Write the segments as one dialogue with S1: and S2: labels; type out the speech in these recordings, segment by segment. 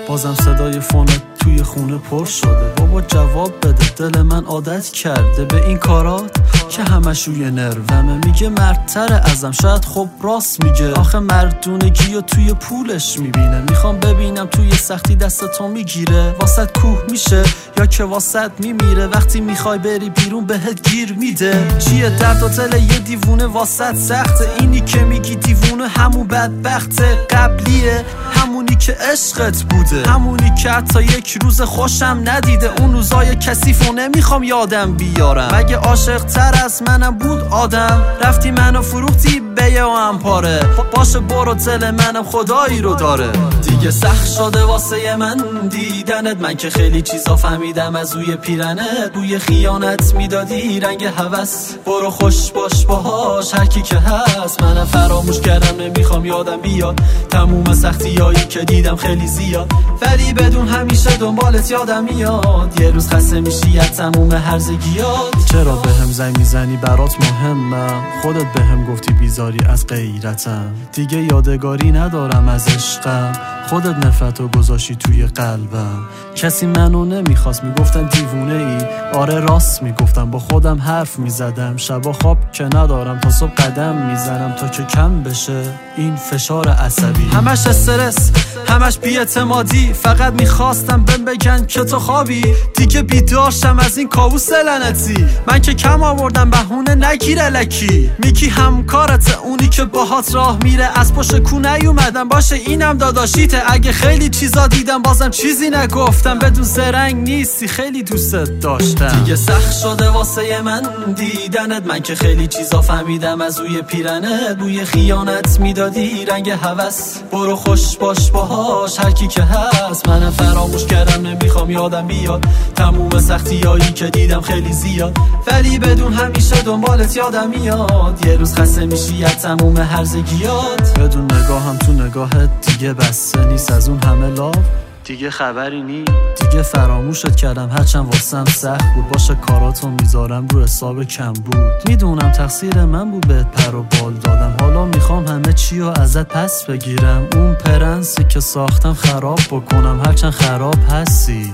S1: بازم صدای فونت توی خونه پر شده. بابا جواب بده، دل من عادت کرده به این کارات که همش روی نرومه. میگه مردتر ازم، شاید خب راست میگه. آخه مردونگی و توی پولش میبینه. میخوام ببینم توی سختی دستتو میگیره، واسط کوه میشه یا که واسط میمیره. وقتی میخوای بری بیرون بهت گیر میده. چیه درد و دل یه دیوونه واسط سخته؟ اینی که میگی دیوونه همون بدبخته قبلیه، همونی که عشقت بوده، همونی که حتی یک روز خوشم ندیده. اون روزای کثیفو نمیخوام یادم بیارم. مگه عاشق تر از منم بود آدم؟ رفتی منو فروختی به یه امپاره. باشه برو، دل منم خدایی رو داره. دیگه سخت شده واسه من دیدنت. من که خیلی چیزا فهمیدم از روی پیرنت. بوی خیانت میدادی رنگ هوس. برو خوش باش باهاش هر کی که هست. منم فراموش کردم نمیخوام یادم بیاد تموم سختیایی که دیدم خیلی زیاد. ولی بدون همیشه دنبالت یادم میاد. یه روز خسته میشی از تموم هرزگیات. چرا بهم زنگ میزنی برات مهمم؟ خودت بهم گفتی بیزاری از غیرتم. دیگه یادگاری ندارم از عشقم. خودت نفرتو گذاشتی توی قلبم. کسی منو نمیخواست، میگفتن دیوونه ای. آره راست میگفتم، با خودم حرف میزدم. شبا خواب که ندارم، تا صبح قدم میزنم تا که کم بشه این فشار عصبی. همش استرس، همش بی‌اعتمادی. فقط میخواستم بگن که تو خوابی. دیگه بیداشتم از این کابوس لعنتی. من که کم آوردم بهونه نگیر الکی. میگی همکارت اونی که باهات راه میره. از پشت کو نیومدم، باشه اینم داداشیته. اگه خیلی چیزا دیدم بازم چیزی نگفتم. بدون زرنگ نیستی، خیلی دوستت داشتم. دیگه سخت شده واسه من دیدنت. من که خیلی چیزا فهمیدم از روی پیرنت. بوی خیانت میدادی رنگ هوس. برو خوش باش باهاش هر کی که هست. منم فراموش کردم نمیخوام یادم بیاد تموم سختیایی که دیدم خیلی زیاد. ولی بدون همیشه دنبالت یادم میاد. یه روز خسته میشی از تموم هرزگیات. بدون نگاهم تو نگاهت دیگه بسته نیست از اون همه لاف. دیگه خبری نی، دیگه فراموشت کردم هرچند واسم سخت بود. باشه کاراتو میذارم رو حساب کم بود. میدونم تقصیر من بود بهت پر و بال دادم. حالا میخوام همه چی رو ازت پس بگیرم. اون پرنسی که ساختم خراب بکنم هرچند خراب هستی.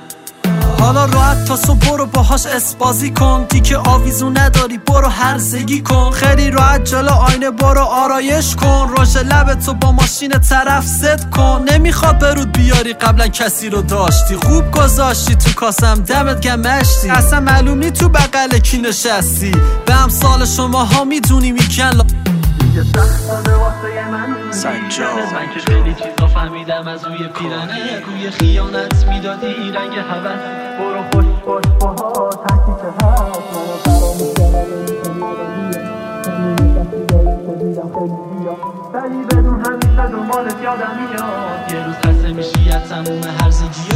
S1: حالا راحت تا صبح برو باهاش اسبازی کن. دیگه آویزون نداری برو هرزگی کن. خیلی راحت جلو آینه برو آرایش کن. روش لبتو با ماشین طرف زد کن. نمیخواد برود بیاری قبلا کسی رو داشتی. خوب گذاشتی تو کاسم دمت گم مشتی. اصلا معلوم نی تو بغل کی نشستی. به امثال شماها میدونی میگن دیگه سخت شده واسه من سجاد. من که خیلی چیزا فهمیدم از روی پیرنه. روی خیانت میدادی رنگ هوس. برو خوش باش باها تحکی که هست. ولی بدون همیشه دنبالت یادم میاد. یه روز خسته میشی از تموم هرزگی.